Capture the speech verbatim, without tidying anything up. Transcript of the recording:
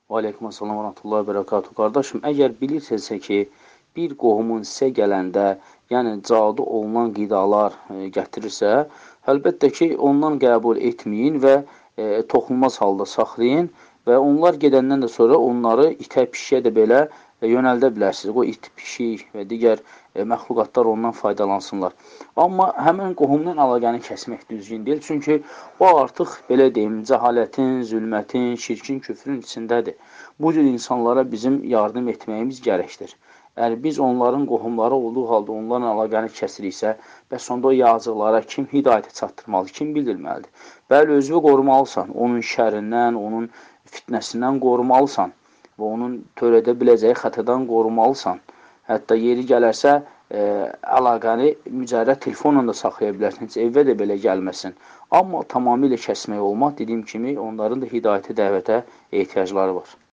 Aleykümselam və rahmetullah və bərəkatuhu. Qardaşım, əgər bilirsinizsə ki, bir qohumun sizə gələndə, yəni cadu olunan qidalar e, gətirirsə, əlbəttə ki, ondan qəbul etməyin və e, toxunmaz halda saxlayın və onlar gedəndən də sonra onları itə pişiyə də belə e, yönəldə bilərsiniz. O it, pişik və digər e, məxluqatlar ondan faydalansınlar. Amma həmin qohumdan əlaqəni kəsmək düzgün deyil. Çünki o artıq, belə deyim, cəhalətin, zülmətin, şirkin, küfrün içindədir. Bu cür insanlara bizim yardım etməyimiz gərəkdir. Yəni, biz onların qohumları olduğu halda onlarla əlaqəni kəsiriksə, bəs onda o yazıqlara kim hidayətə çatdırmalı, kim bildirməlidir? Bəli, özünü qorumalısan, onun şərindən, onun fitnəsindən qorumalısan və onun törədə biləcəyi xətadan qorumalısan. Hətta yeri gələrsə, e, əlaqəni mücərrəd telefonla da saxlaya bilərsən, heç evə də belə gəlməsin. Amma tamamilə kəsmək olmaz, dediyim kimi, onların da hidayətə, dəvətə ehtiyacları var.